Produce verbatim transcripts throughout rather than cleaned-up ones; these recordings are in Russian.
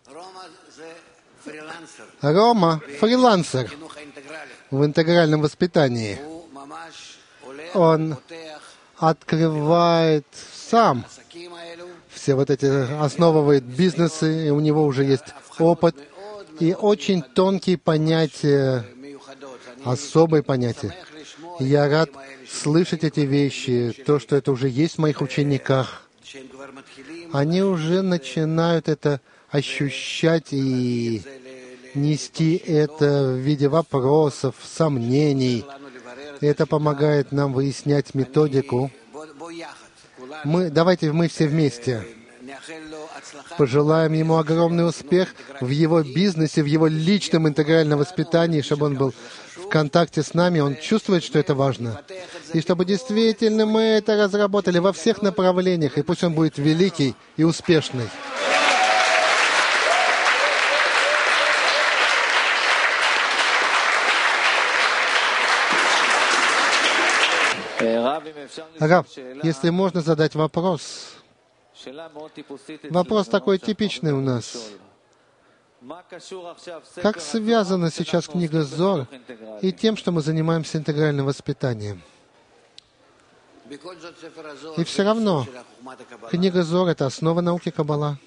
Рома — фрилансер в интегральном воспитании. Он открывает сам все вот эти, основывает бизнесы, и у него уже есть опыт, и очень тонкие понятия, особые понятия. Я рад слышать эти вещи, то, что это уже есть в моих учениках. Они уже начинают это ощущать и нести это в виде вопросов, сомнений. И это помогает нам выяснять методику. Мы, давайте мы все вместе пожелаем ему огромный успех в его бизнесе, в его личном интегральном воспитании, чтобы он был в контакте с нами, он чувствует, что это важно. И чтобы действительно мы это разработали во всех направлениях, и пусть он будет великий и успешный. Рав, если можно задать вопрос. Вопрос такой типичный у нас. Как связана сейчас книга Зор и тем, что мы занимаемся интегральным воспитанием? И все равно, книга Зор — это основа науки Каббала.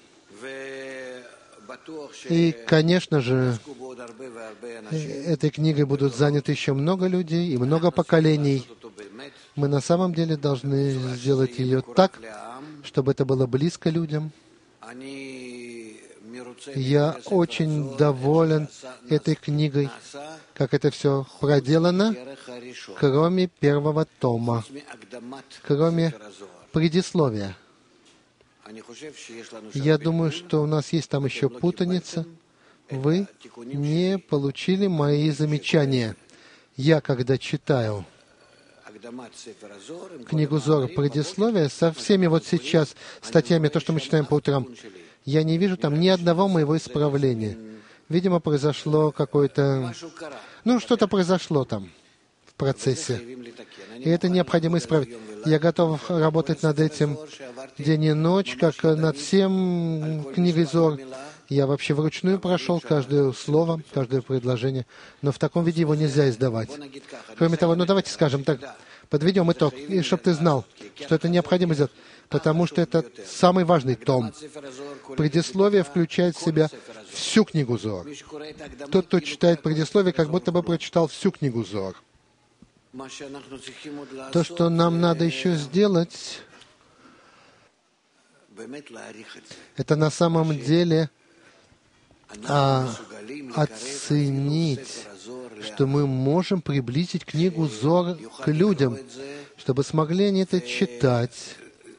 И, конечно же, этой книгой будут заняты еще много людей и много поколений. Мы на самом деле должны сделать ее так, чтобы это было близко людям. Я очень доволен этой книгой, как это все проделано, кроме первого тома, кроме предисловия. Я думаю, что у нас есть там еще путаница. Вы не получили мои замечания. Я, когда читаю книгу Зор, предисловие, со всеми вот сейчас статьями, то, что мы читаем по утрам, я не вижу там ни одного моего исправления. Видимо, произошло какое-то... Ну, что-то произошло там в процессе. И это необходимо исправить. Я готов работать над этим день и ночь, как над всем книгой Зор. Я вообще вручную прошел каждое слово, каждое предложение, но в таком виде его нельзя издавать. Кроме того, ну давайте скажем так, подведем итог, и чтобы ты знал, что это необходимо сделать, потому что это самый важный том. Предисловие включает в себя всю книгу Зор. Тот, кто читает предисловие, как будто бы прочитал всю книгу Зор. То, что нам надо еще сделать, это на самом деле а, оценить, что мы можем приблизить книгу Зор к людям, чтобы смогли они это читать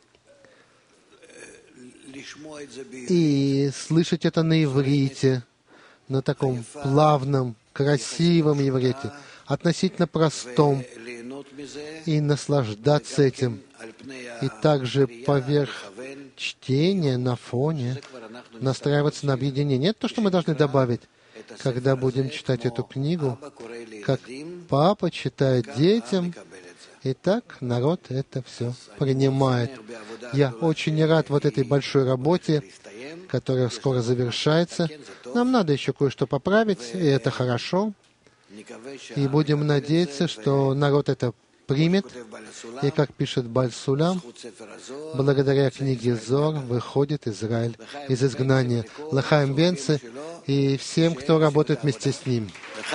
и слышать это на иврите, на таком плавном, красивом иврите, относительно простом, и наслаждаться этим. И также поверх чтения, на фоне, настраиваться на объединение. Это то, что мы должны добавить, когда будем читать эту книгу, как папа читает детям, и так народ это все принимает. Я очень рад вот этой большой работе, которая скоро завершается. Нам надо еще кое-что поправить, и это хорошо. И будем надеяться, что народ это примет. И как пишет Баль Сулам, благодаря книге Зор выходит Израиль из изгнания. Лахаим Бенце и всем, кто работает вместе с ним.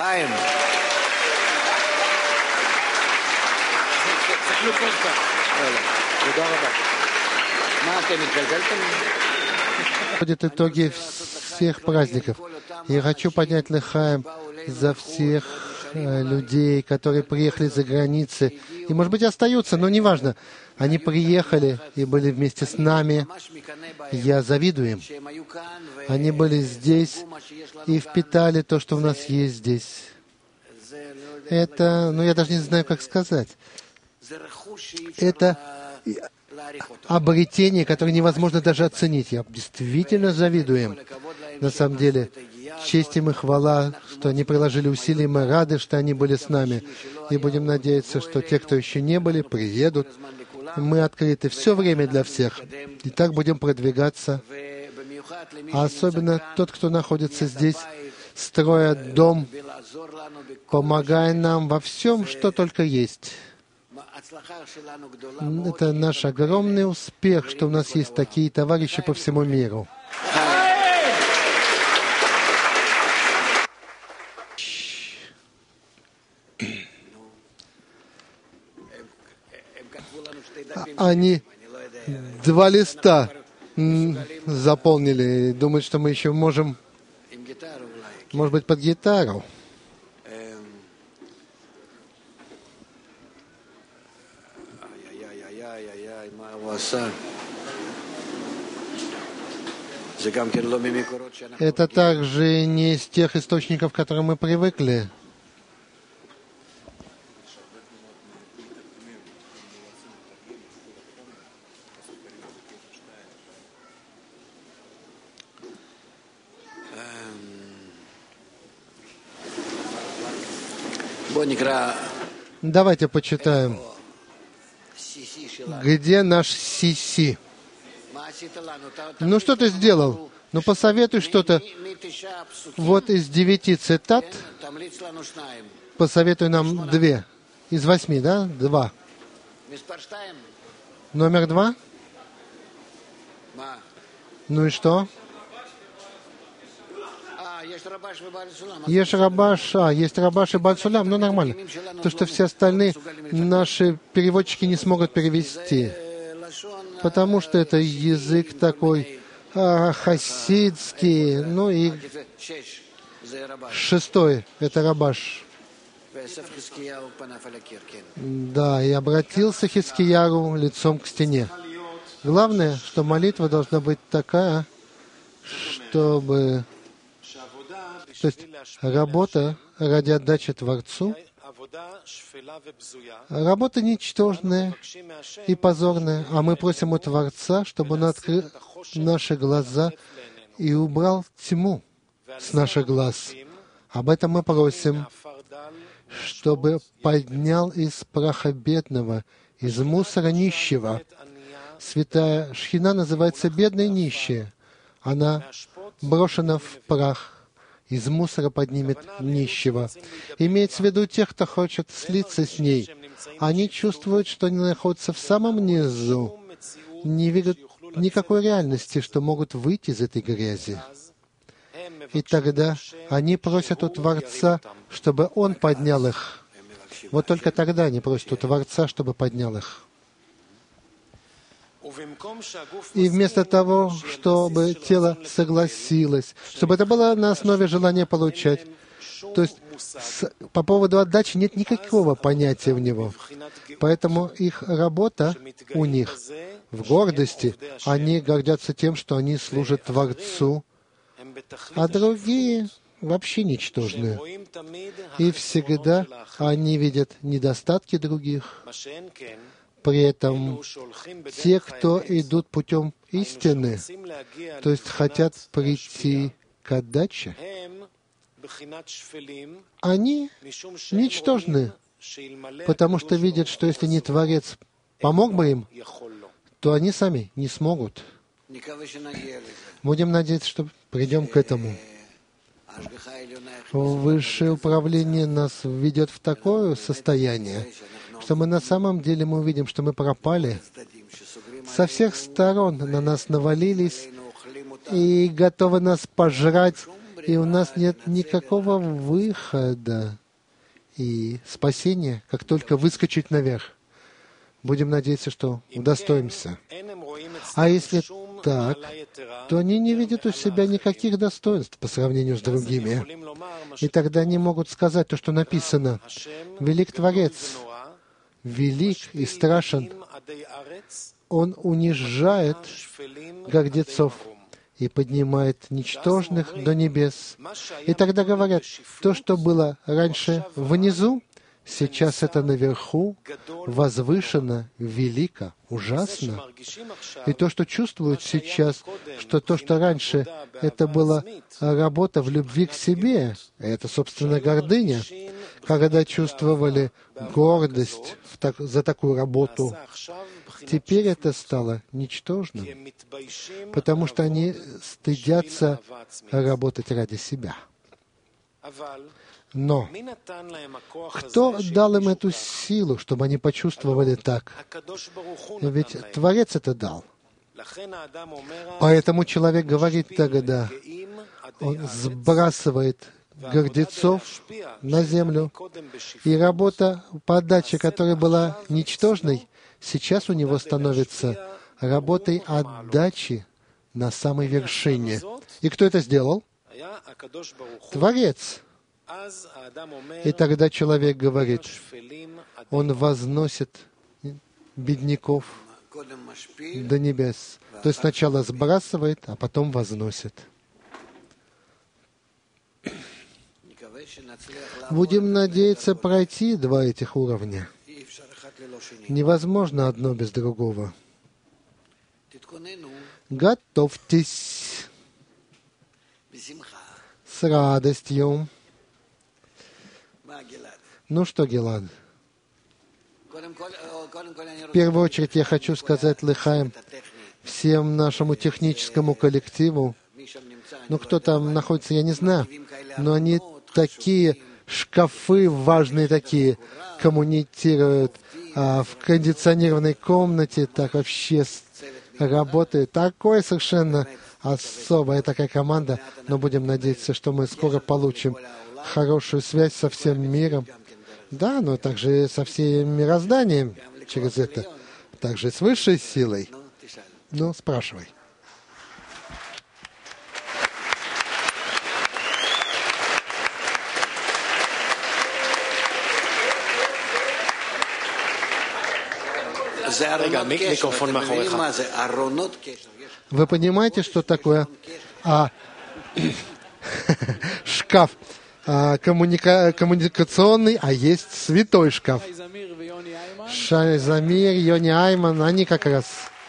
Подводят итоги всех праздников. Я хочу поднять Лахаим за всех э, людей, которые приехали за границы. И, может быть, остаются, но неважно. Они приехали и были вместе с нами. Я завидую им. Они были здесь и впитали то, что у нас есть здесь. Это, ну, я даже не знаю, как сказать. Это обретение, которое невозможно даже оценить. Я действительно завидую им. На самом деле, честь им и хвала, что они приложили усилия, мы рады, что они были с нами. И будем надеяться, что те, кто еще не были, приедут. Мы открыты все время для всех. И так будем продвигаться. а особенно тот, кто находится здесь, строя дом, помогая нам во всем, что только есть. Это наш огромный успех, что у нас есть такие товарищи по всему миру. Они два листа заполнили. Думают, что мы еще можем, может быть, под гитару. Это также не из тех источников, к которым мы привыкли. Давайте почитаем. Где наш Си-Си? Ну, что ты сделал? Ну, посоветуй что-то. Вот из девяти цитат посоветуй нам две. Из восьми, да? Два. Номер два? Ну и что? Есть Рабаш, а, есть Рабаш и Бааль-Сулам, ну нормально. То, что все остальные наши переводчики не смогут перевести. Потому что это язык такой а, хасидский. Ну и шестой, это Рабаш. Да, и обратился Хискияру лицом к стене. Главное, что молитва должна быть такая, чтобы... То есть работа ради отдачи Творцу, работа ничтожная и позорная, а мы просим у Творца, чтобы Он открыл наши глаза и убрал тьму с наших глаз. Об этом мы просим, чтобы поднял из праха бедного, из мусора нищего. Святая Шхина называется бедной нищая. Она брошена в прах. Из мусора поднимет нищего. Имеется в виду тех, кто хочет слиться с ней. Они чувствуют, что они находятся в самом низу, не видят никакой реальности, что могут выйти из этой грязи. И тогда они просят у Творца, чтобы Он поднял их. Вот только тогда они просят у Творца, чтобы поднял их. И вместо того, чтобы тело согласилось, чтобы это было на основе желания получать, то есть с, по поводу отдачи нет никакого понятия в него. Поэтому их работа у них в гордости. Они гордятся тем, что они служат Творцу, а другие вообще ничтожные. И всегда они видят недостатки других. При этом те, кто идут путем истины, то есть хотят прийти к отдаче, они ничтожны, потому что видят, что если не Творец помог бы им, то они сами не смогут. Будем надеяться, что придем к этому. Высшее управление нас введет в такое состояние, что мы на самом деле мы увидим, что мы пропали. Со всех сторон на нас навалились и готовы нас пожрать, и у нас нет никакого выхода и спасения, как только выскочить наверх. Будем надеяться, что удостоимся. А если так, то они не видят у себя никаких достоинств по сравнению с другими. И тогда они могут сказать то, что написано: «Велик Творец, велик и страшен, Он унижает гордецов и поднимает ничтожных до небес». И тогда говорят, то, что было раньше внизу, сейчас это наверху, возвышено, велико, ужасно. И то, что чувствуют сейчас, что то, что раньше это была работа в любви к себе, это, собственно, гордыня, когда чувствовали гордость в так, за такую работу. теперь это стало ничтожным, потому что они стыдятся работать ради себя. Но кто дал им эту силу, чтобы они почувствовали так? Ведь Творец это дал. Поэтому человек говорит тогда, он сбрасывает гордецов на землю, и работа подачи, которая была ничтожной, сейчас у него становится работой отдачи на самой вершине. И кто это сделал? Творец. И тогда человек говорит, он возносит бедняков до небес. То есть сначала сбрасывает, а потом возносит. Будем надеяться пройти два этих уровня. Невозможно одно без другого. Готовьтесь с радостью. Ну что, Гилад? В первую очередь я хочу сказать лихаим всем нашему техническому коллективу. Ну, кто там находится, я не знаю, но они такие шкафы важные такие, коммуницируют а, в кондиционированной комнате, так вообще работает. Такое совершенно особая такая команда, но будем надеяться, что мы скоро получим хорошую связь со всем миром. Да, но также со всем мирозданием через это, также с высшей силой. Ну, спрашивай. Вы понимаете, что такое а, шкаф а, коммуника- коммуникационный, а есть святой шкаф? Шай Замир, Йони Айман, они как раз...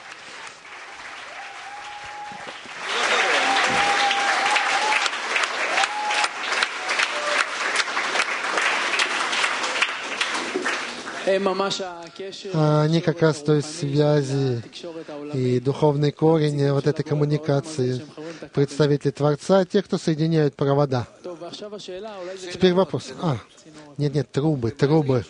Они как раз той связи и духовный корень вот этой коммуникации, представители Творца, те, кто соединяют провода. Теперь вопрос. А, нет-нет, трубы, трубы.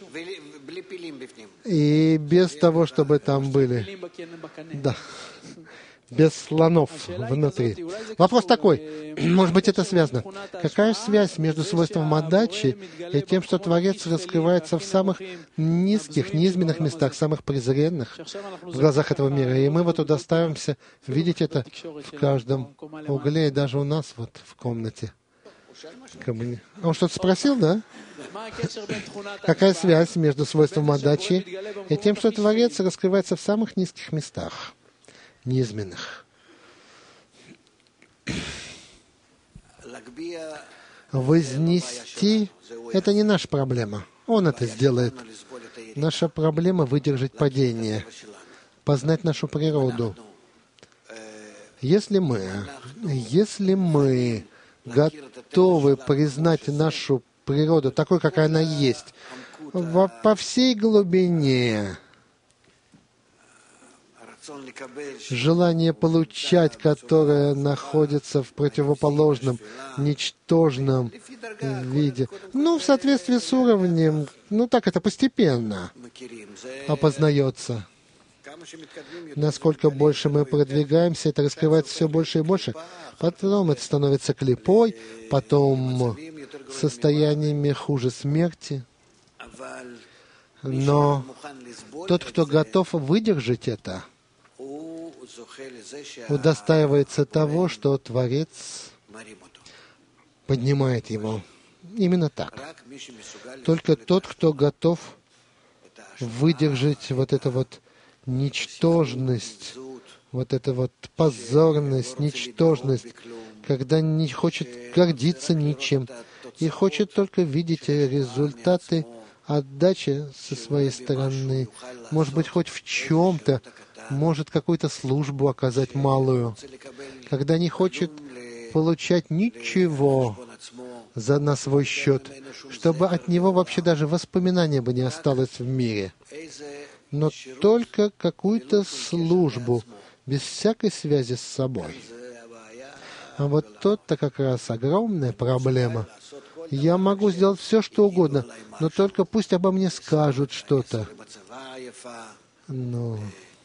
И без того, чтобы там были. Да. Без слонов внутри. Вопрос такой, может быть, это связано. Какая связь между свойством отдачи и тем, что Творец раскрывается в самых низких, низменных местах, самых презренных в глазах этого мира? И мы вот туда ставимся видеть это в каждом угле, и даже у нас вот в комнате. Он что-то спросил, да? Какая связь между свойством отдачи и тем, что Творец раскрывается в самых низких местах? Низменных. Вознести — это не наша проблема. Он это сделает. Наша проблема — выдержать падение, познать нашу природу. Если мы, если мы готовы признать нашу природу такой, какая она есть, во, по всей глубине, желание получать, которое находится в противоположном, ничтожном виде. Ну, в соответствии с уровнем, ну так это постепенно опознается. Насколько больше мы продвигаемся, это раскрывается все больше и больше. Потом это становится клипой, потом состояниями хуже смерти. Но тот, кто готов выдержать это, удостаивается того, что Творец поднимает его. Именно так. Только тот, кто готов выдержать вот эту вот ничтожность, вот эту вот позорность, ничтожность, когда не хочет гордиться ничем и хочет только видеть результаты отдачи со своей стороны, может быть, хоть в чем-то, может какую-то службу оказать малую, когда не хочет получать ничего за, на свой счет, чтобы от него вообще даже воспоминания бы не осталось в мире. но только какую-то службу, без всякой связи с собой. А вот тут-то как раз огромная проблема. Я могу сделать все, что угодно, но только пусть обо мне скажут что-то. Ну,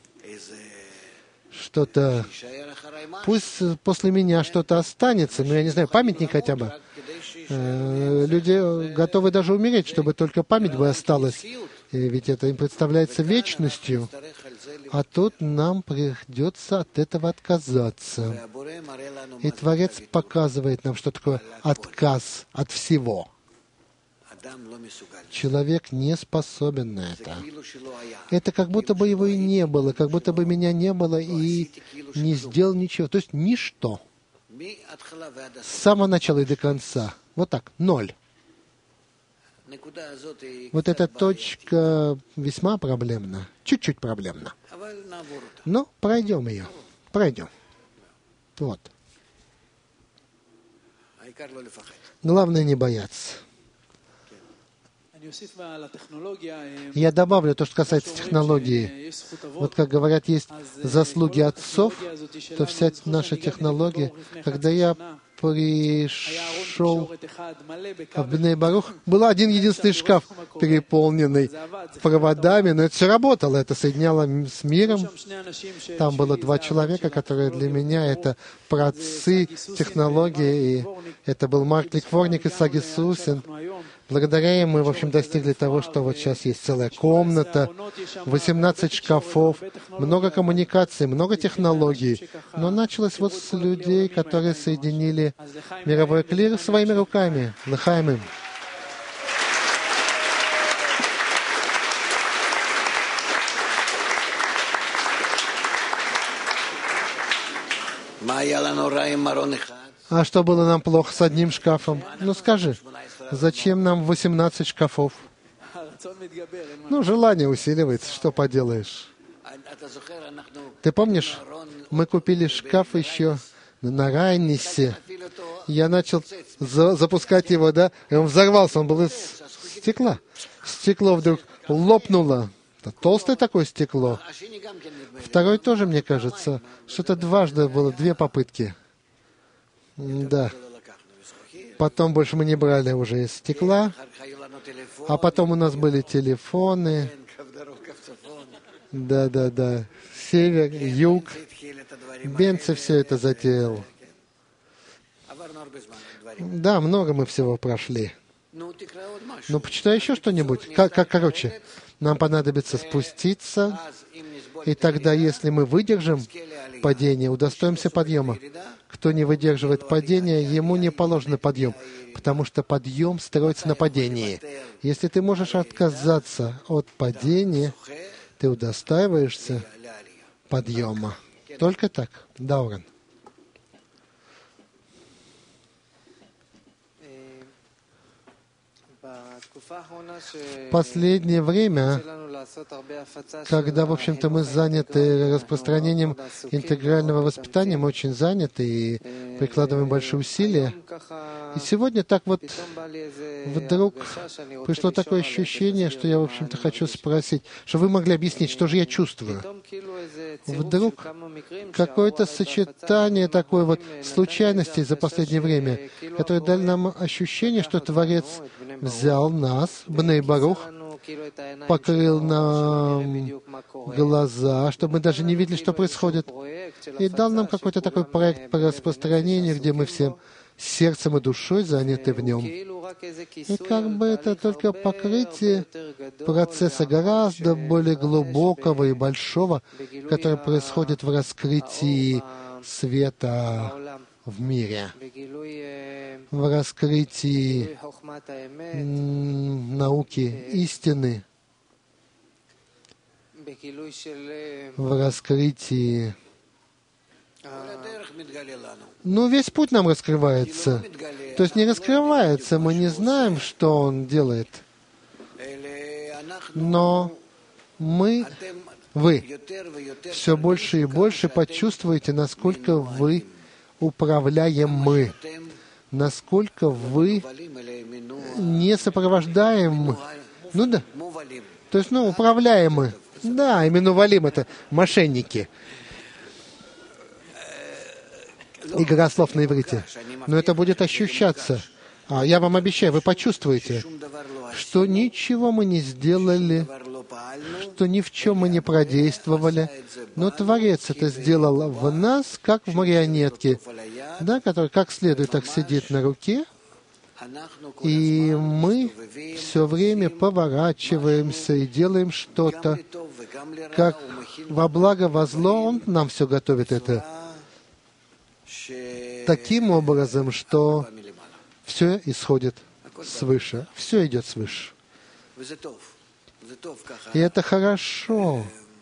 что-то... Пусть после меня что-то останется, ну, я не знаю, памятник хотя бы. Э, люди готовы даже умереть, чтобы только память бы осталась. И ведь это им представляется вечностью. А тут нам придется от этого отказаться. И Творец показывает нам, что такое отказ от всего. Человек не способен на это. Это как будто бы его и не было, как будто бы меня не было и не сделал ничего. То есть ничто. С самого начала и до конца. Вот так, ноль. Вот эта точка весьма проблемна, чуть-чуть проблемна. Но пройдем ее, пройдем. Вот. Главное не бояться. Я добавлю то, что касается технологии. Вот как говорят, есть заслуги отцов, то вся наша технология, когда я пришел в Бней Барух, был один единственный шкаф, переполненный проводами, но это все работало, это соединяло с миром. Там было два человека, которые для меня это праотцы технологии, и это был Марк Ликворник и Саги Сусин. Благодаря им мы, в общем, достигли того, что вот сейчас есть целая комната, восемнадцать шкафов, много коммуникаций, много технологий. Но началось вот с людей, которые соединили мировой клир своими руками. Лыхаем им. А что было нам плохо с одним шкафом? Ну скажи, зачем нам восемнадцать шкафов? Ну, желание усиливается, что поделаешь. Ты помнишь, мы купили шкаф еще на Райнисе. Я начал за запускать его, да, и он взорвался, он был из стекла. Стекло вдруг лопнуло. Это толстое такое стекло. Второй тоже, мне кажется, что-то дважды было, две попытки. Да. Потом больше мы не брали уже из стекла. А потом у нас были телефоны. Да-да-да. Север, юг. Бенце все это затеял. Да, много мы всего прошли. Ну, почитай еще что-нибудь. Как, как, короче, нам понадобится спуститься, и тогда, если мы выдержим падение, удостоимся подъема. Кто не выдерживает падения, ему не положен подъем, потому что подъем строится на падении. Если ты можешь отказаться от падения, ты удостаиваешься подъема. Только так. Даурен. В последнее время, когда, в общем-то, мы заняты распространением интегрального воспитания, мы очень заняты и прикладываем большие усилия. И сегодня так вот вдруг пришло такое ощущение, что я, в общем-то, хочу спросить, что вы могли объяснить, что же я чувствую. Вдруг какое-то сочетание такой вот случайностей за последнее время, которые дали нам ощущение, что Творец взял нас, Бней Барух, покрыл нам глаза, чтобы мы даже не видели, что происходит, и дал нам какой-то такой проект по распространению, где мы всем сердцем и душой заняты в нем. И как бы это только покрытие процесса гораздо более глубокого и большого, который происходит в раскрытии света в мире, в раскрытии науки истины, в раскрытии... Ну, весь путь нам раскрывается. То есть не раскрывается, мы не знаем, что он делает. Но мы, вы, все больше и больше почувствуете, насколько вы управляемы, насколько вы не сопровождаемы. Ну да. То есть, ну, управляемы. Да, именно валим это мошенники. Игра слов на иврите. Но это будет ощущаться. А я вам обещаю, вы почувствуете, что ничего мы не сделали, что ни в чем мы не продействовали, но Творец это сделал в нас, как в марионетке, да, который как следует так сидит на руке, и мы все время поворачиваемся и делаем что-то, как во благо, во зло, Он нам все готовит это таким образом, что все исходит свыше, все идет свыше. И это хорошо.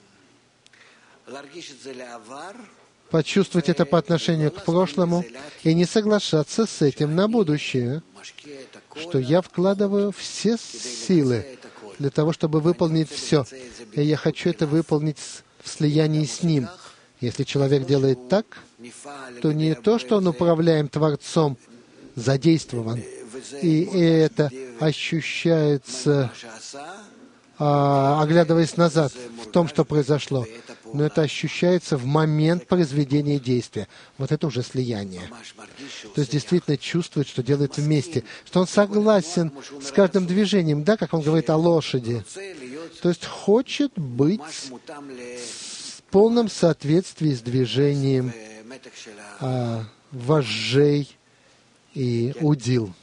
Почувствовать это по отношению к прошлому и не соглашаться с этим на будущее, что я вкладываю все силы для того, чтобы выполнить все. И я хочу это выполнить в слиянии с Ним. Если человек делает так, то не то, что он управляем Творцом, задействован, и это ощущается, а, оглядываясь назад, в том, что произошло, но это ощущается в момент произведения действия. Вот это уже слияние. То есть действительно чувствует, что делает вместе, что он согласен с каждым движением, да, как он говорит о лошади. То есть хочет быть в полном соответствии с движением а, вожжей и удил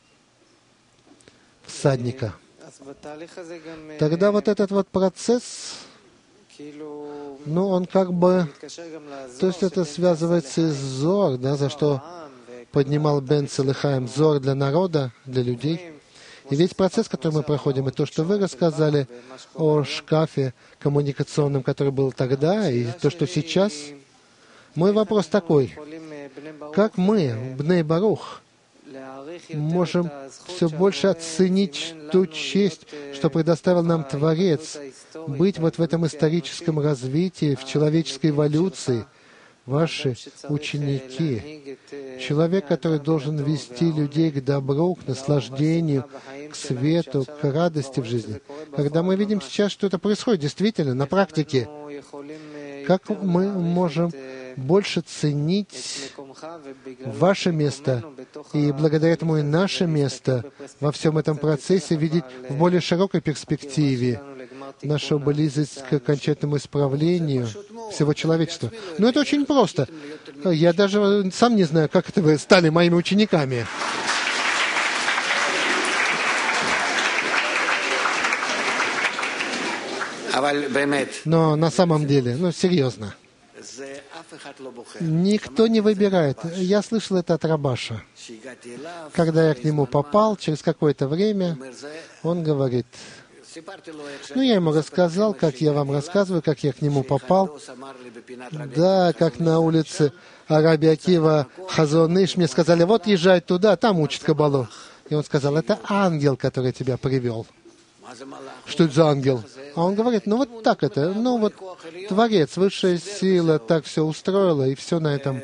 всадника. Тогда вот этот вот процесс, ну, он как бы, то есть это связывается с Зор, да, за что поднимал Бен Целехаим, Зор для народа, для людей. И весь процесс, который мы проходим, и то, что вы рассказали о шкафе коммуникационном, который был тогда, и то, что сейчас, мой вопрос такой: как мы, Бней Барух, можем все больше оценить ту честь, что предоставил нам Творец, быть вот в этом историческом развитии, в человеческой эволюции, ваши ученики, человек, который должен вести людей к добру, к наслаждению, к свету, к радости в жизни. Когда мы видим сейчас, что это происходит действительно на практике, как мы можем больше ценить ваше место, и благодаря этому и наше место во всем этом процессе видеть в более широкой перспективе нашу близость к окончательному исправлению всего человечества. Но это очень просто. Я даже сам не знаю, как это вы стали моими учениками. Но на самом деле, ну, серьезно, никто не выбирает. Я слышал это от Рабаша. Когда я к нему попал, через какое-то время, он говорит, ну, я ему рассказал, как я вам рассказываю, как я к нему попал. Да, как на улице Раби Акива Хазон Иш мне сказали, вот езжай туда, там учат Кабалу. И он сказал, это ангел, который тебя привел. Что это за ангел? А он говорит, ну вот так это, ну вот Творец, высшая сила так все устроила, и все на этом.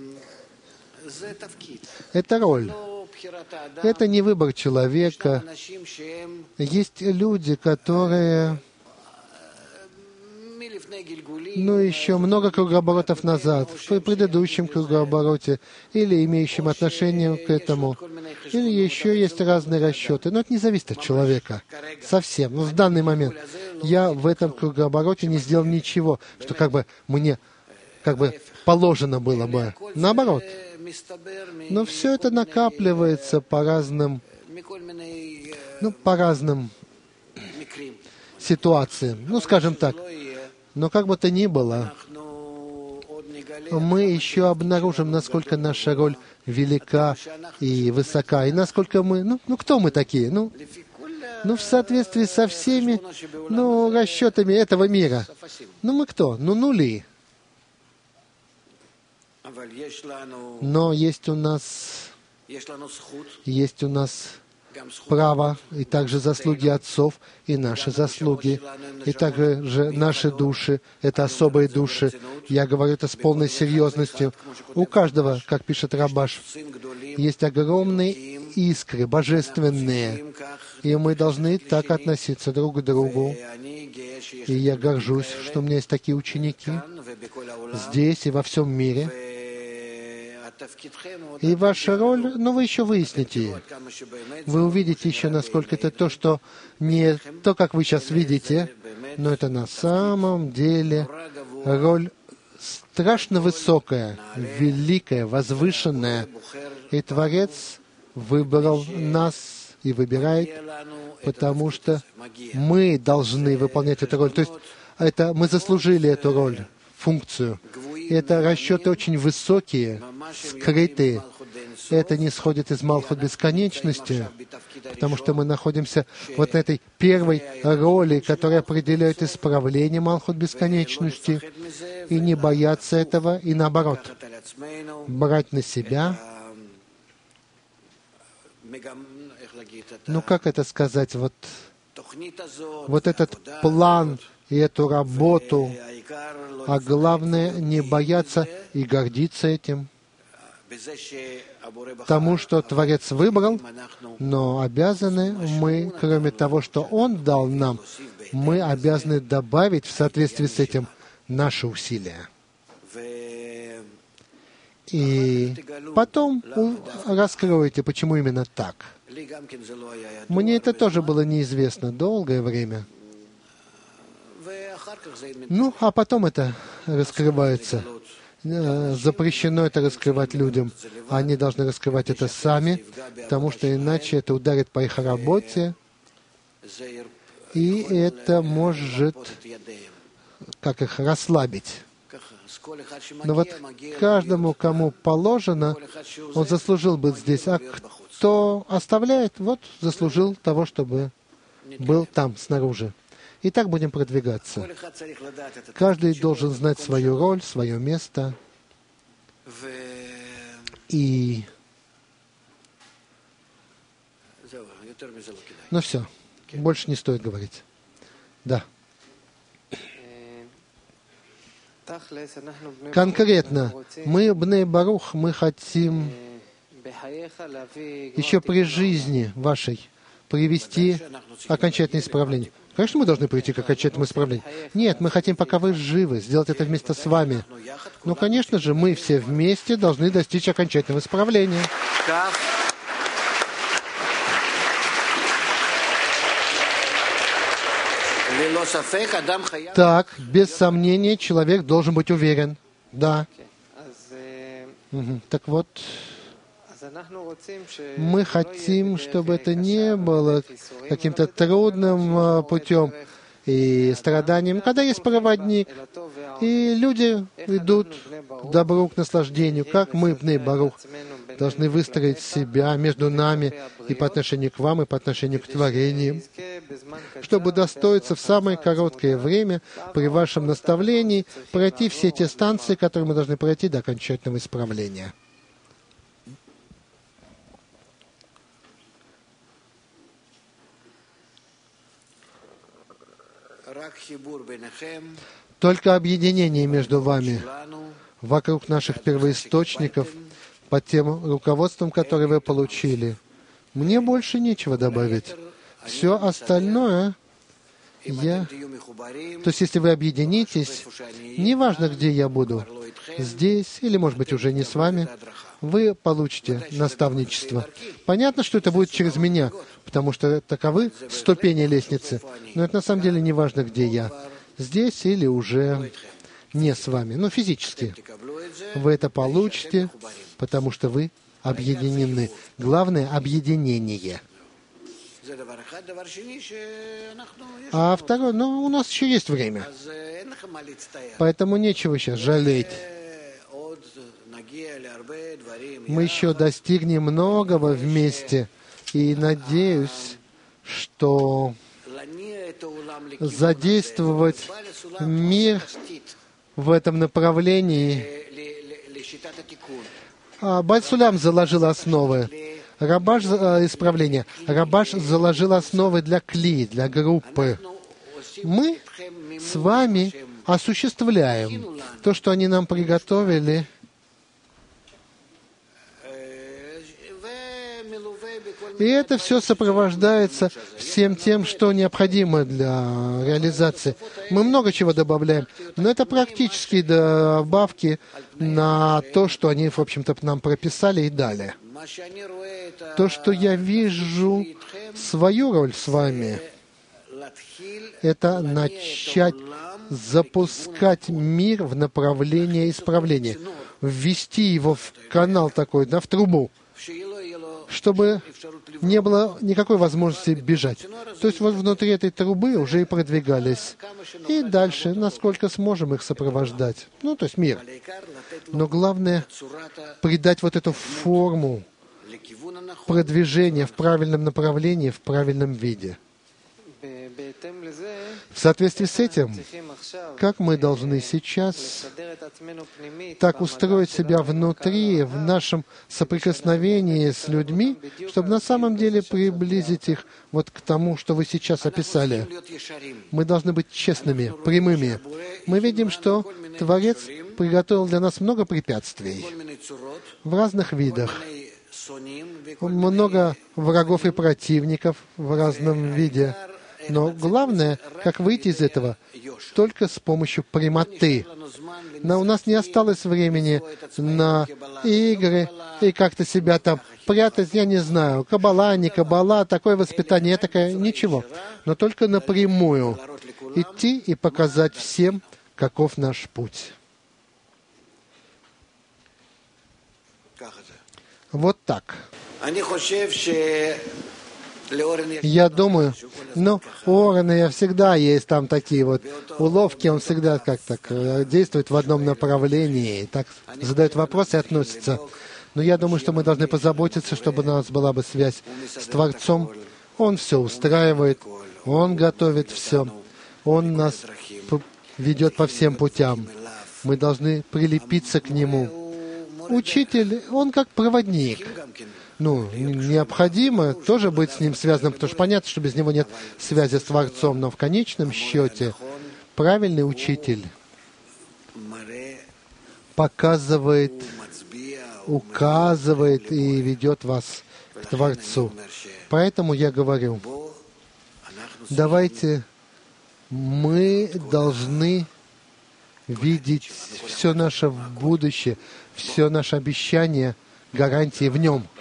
Это роль. Это не выбор человека. Есть люди, которые, ну, еще много кругооборотов назад, в предыдущем кругообороте, или имеющим отношение к этому, или еще есть разные расчеты. Но это не зависит от человека совсем. Но в данный момент я в этом кругообороте не сделал ничего, что как бы мне как бы положено было бы. Наоборот. Но все это накапливается по разным, ну, по разным ситуациям. Ну, скажем так. Но как бы то ни было, мы еще обнаружим, насколько наша роль велика и высока, и насколько мы, ну, ну кто мы такие? Ну, ну, в соответствии со всеми, ну, расчетами этого мира. Ну, мы кто? Ну, нули. Но есть у нас, есть у нас право, и также заслуги отцов, и наши заслуги, и также наши души, это особые души. Я говорю это с полной серьезностью. У каждого, как пишет Рабаш, есть огромные искры, божественные, и мы должны так относиться друг к другу. И я горжусь, что у меня есть такие ученики здесь и во всем мире. И ваша роль, ну, вы еще выясните ее. Вы увидите еще, насколько это то, что не то, как вы сейчас видите, но это на самом деле роль страшно высокая, великая, возвышенная. И Творец выбрал нас и выбирает, потому что мы должны выполнять эту роль. То есть это, мы заслужили эту роль, функцию. И это расчеты очень высокие, скрытые. Это не сходит из Малхут бесконечности, потому что мы находимся вот на этой первой роли, которая определяет исправление Малхут бесконечности, и не бояться этого, и наоборот, брать на себя, ну как это сказать, вот, вот этот план и эту работу, а главное не бояться и гордиться этим, тому, что Творец выбрал, но обязаны мы, кроме того, что Он дал нам, мы обязаны добавить в соответствии с этим наши усилия. И потом раскроете, почему именно так. Мне это тоже было неизвестно долгое время. Ну, а потом это раскрывается. Запрещено это раскрывать людям. Они должны раскрывать это сами, потому что иначе это ударит по их работе, и это может, как их, расслабить. Но вот каждому, кому положено, он заслужил быть здесь. А кто оставляет, вот заслужил того, чтобы был там, снаружи. И так будем продвигаться. Каждый должен знать свою роль, свое место. И... Ну все, больше не стоит говорить. Да. Конкретно, мы, Бней Барух, мы хотим еще при жизни вашей привести окончательное исправление. Конечно, мы должны прийти к окончательному исправлению. Нет, мы хотим, пока вы живы, сделать это вместе с вами. Но, конечно же, мы все вместе должны достичь окончательного исправления. Так, без сомнения, человек должен быть уверен. Да. Угу. Так вот, мы хотим, чтобы это не было каким-то трудным путем и страданием. Когда есть проводник, и люди идут к добру, к наслаждению, как мы, Бней Барух, должны выстроить себя между нами и по отношению к вам, и по отношению к творениям, чтобы достоиться в самое короткое время при вашем наставлении пройти все те станции, которые мы должны пройти до окончательного исправления. Только объединение между вами вокруг наших первоисточников под тем руководством, которое вы получили. Мне больше нечего добавить. Все остальное я... То есть, если вы объединитесь, неважно, где я буду, здесь или, может быть, уже не с вами, вы получите наставничество. Понятно, что это будет через меня, потому что таковы ступени лестницы. Но это на самом деле не важно, где я. Здесь или уже не с вами. Но физически. Вы это получите, потому что вы объединены. Главное — объединение. А второе, ну, у нас еще есть время. Поэтому нечего сейчас жалеть. Мы еще достигнем многого вместе. И надеюсь, что задействовать мир в этом направлении. Бааль Сулям заложил основы. Рабаш исправление. Рабаш заложил основы для кли, для группы. Мы с вами осуществляем то, что они нам приготовили. И это все сопровождается всем тем, что необходимо для реализации. Мы много чего добавляем, но это практические добавки на то, что они, в общем-то, нам прописали и дали. То, что я вижу свою роль с вами, это начать запускать мир в направление исправления, ввести его в канал такой, да, в трубу, чтобы не было никакой возможности бежать. То есть вот внутри этой трубы уже и продвигались. И дальше, насколько сможем их сопровождать. Ну, то есть мир. Но главное — придать вот эту форму продвижения в правильном направлении, в правильном виде. В соответствии с этим, как мы должны сейчас так устроить себя внутри, в нашем соприкосновении с людьми, чтобы на самом деле приблизить их вот к тому, что вы сейчас описали. Мы должны быть честными, прямыми. Мы видим, что Творец приготовил для нас много препятствий в разных видах. Много врагов и противников в разном виде. Но главное, как выйти из этого, только с помощью прямоты. Но у нас не осталось времени на игры и как-то себя там прятать, я не знаю, каббала, не каббала, такое воспитание, такое, ничего. Но только напрямую идти и показать всем, каков наш путь. Вот так. Я думаю, ну, у Орена всегда есть там такие вот уловки, он всегда как-то действует в одном направлении, так задает вопросы и относится. Но я думаю, что мы должны позаботиться, чтобы у нас была бы связь с Творцом. Он все устраивает, Он готовит все, Он нас ведет по всем путям. Мы должны прилепиться к Нему. Учитель, он как проводник. Ну, необходимо тоже быть с ним связанным, потому что понятно, что без него нет связи с Творцом, но в конечном счете правильный учитель показывает, указывает и ведет вас к Творцу. Поэтому я говорю, давайте мы должны видеть все наше будущее, все наше обещание, гарантии в Нем.